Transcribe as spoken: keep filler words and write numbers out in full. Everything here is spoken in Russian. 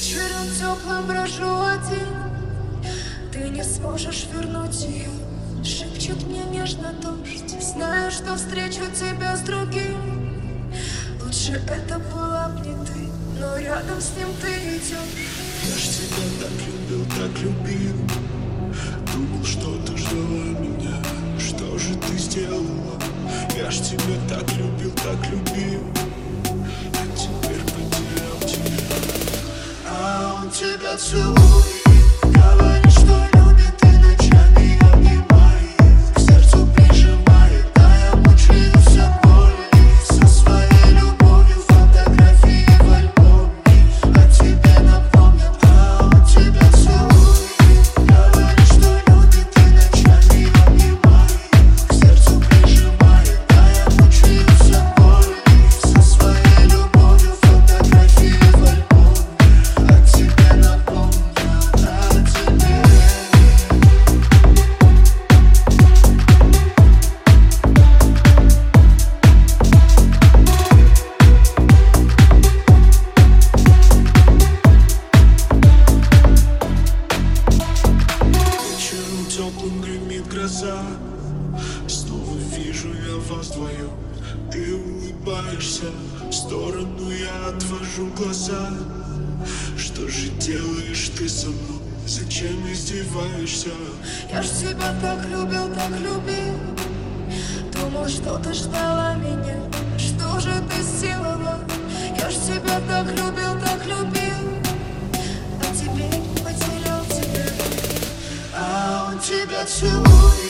Вечером теплым брожу один, ты не сможешь вернуть ее. Шепчет мне нежно дождь, знаю, что встречу тебя с другим. Лучше это была б не ты, но рядом с ним ты идешь. Я ж тебя так любил, так любил. Думал, что ты ждала меня. Что же ты сделала? Я ж тебя так любил, так любил. А теперь потерял тебя. А он тебя целует, говорит, что любит и ночами обнимает, к сердцу прижимает, а я мучаюсь от боли. Со своей любовью фотографии в альбоме о тебе напомнят. А он тебя целует, говорит, что любит и ночами обнимает, к сердцу прижимает, а я мучаюсь от боли. Со своей любовью фотографии в альбоме о тебе напомнят, о тебе. Вечером теплым гремит гроза. Снова вижу я вас вдвоем. Ты улыбаешься, в сторону я отвожу глаза. Что же делаешь ты со мной? Зачем издеваешься? Я ж тебя так любил, так любил. Думал, что ты ждала меня. Что же ты сделала? Я ж тебя так любил, так любил. А теперь потерял тебя. А он тебя целует.